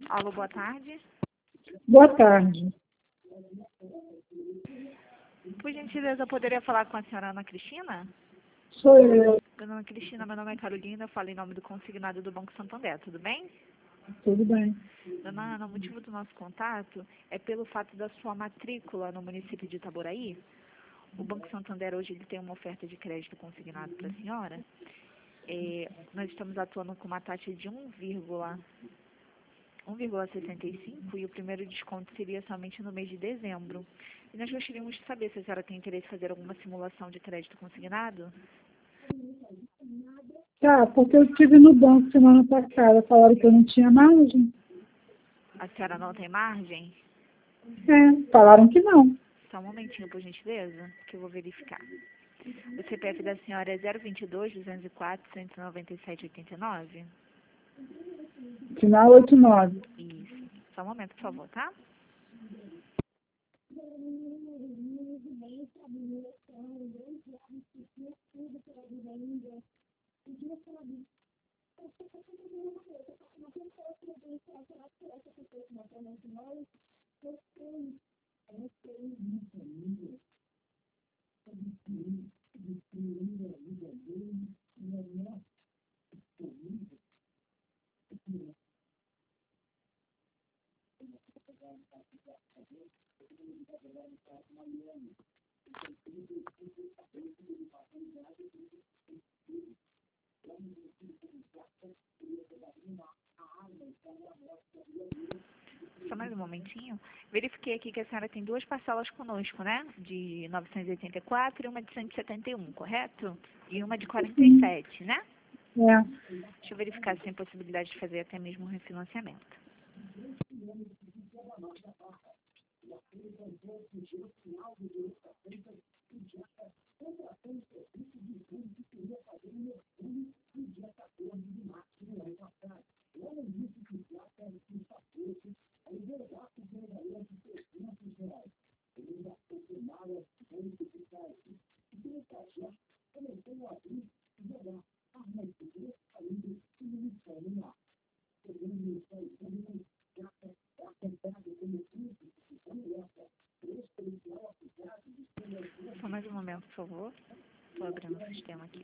Alô, boa tarde. Boa tarde. Por gentileza, eu poderia falar com a senhora Ana Cristina? Sou eu. Dona Ana Cristina, meu nome é Carolina, eu falo em nome do consignado do Banco Santander, tudo bem? Tudo bem. Dona Ana, o motivo do nosso contato é pelo fato da sua matrícula no município de Itaboraí. O Banco Santander hoje ele tem uma oferta de crédito consignado para a senhora. Nós estamos atuando com uma taxa de 1,75 e o primeiro desconto seria somente no mês de dezembro. E nós gostaríamos de saber se a senhora tem interesse em fazer alguma simulação de crédito consignado. Tá, porque eu estive no banco semana passada, falaram que eu não tinha margem. A senhora não tem margem? Falaram que não. Só um momentinho, por gentileza, que eu vou verificar. O CPF da senhora é 022-204-197-89? Final 89. Isso. Só um momento, por favor, tá? Só mais um momentinho. Verifiquei aqui que a senhora tem duas parcelas conosco, né? De 984 e uma de 171, correto? E uma de 47, né? Deixa eu verificar se tem possibilidade de fazer até mesmo um refinanciamento. Só mais um momento, por favor. Estou abrindo o sistema aqui.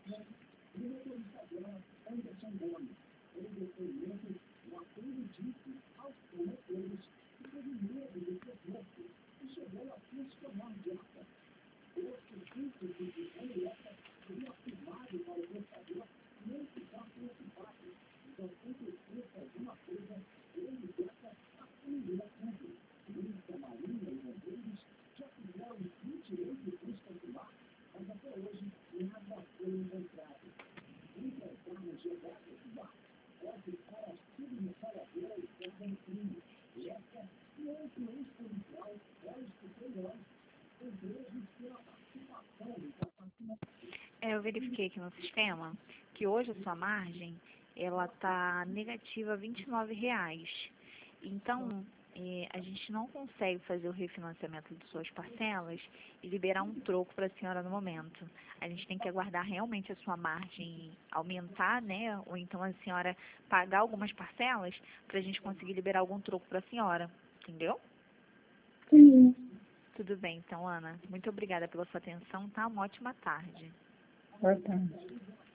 Eu verifiquei aqui no sistema que hoje a sua margem ela está negativa R$ 29. Então, a gente não consegue fazer o refinanciamento de suas parcelas e liberar um troco para a senhora no momento. A gente tem que aguardar realmente a sua margem aumentar, né? Ou então a senhora pagar algumas parcelas para a gente conseguir liberar algum troco para a senhora. Entendeu? Sim. Tudo bem, então, Ana. Muito obrigada pela sua atenção, tá? Uma ótima tarde. Boa tarde.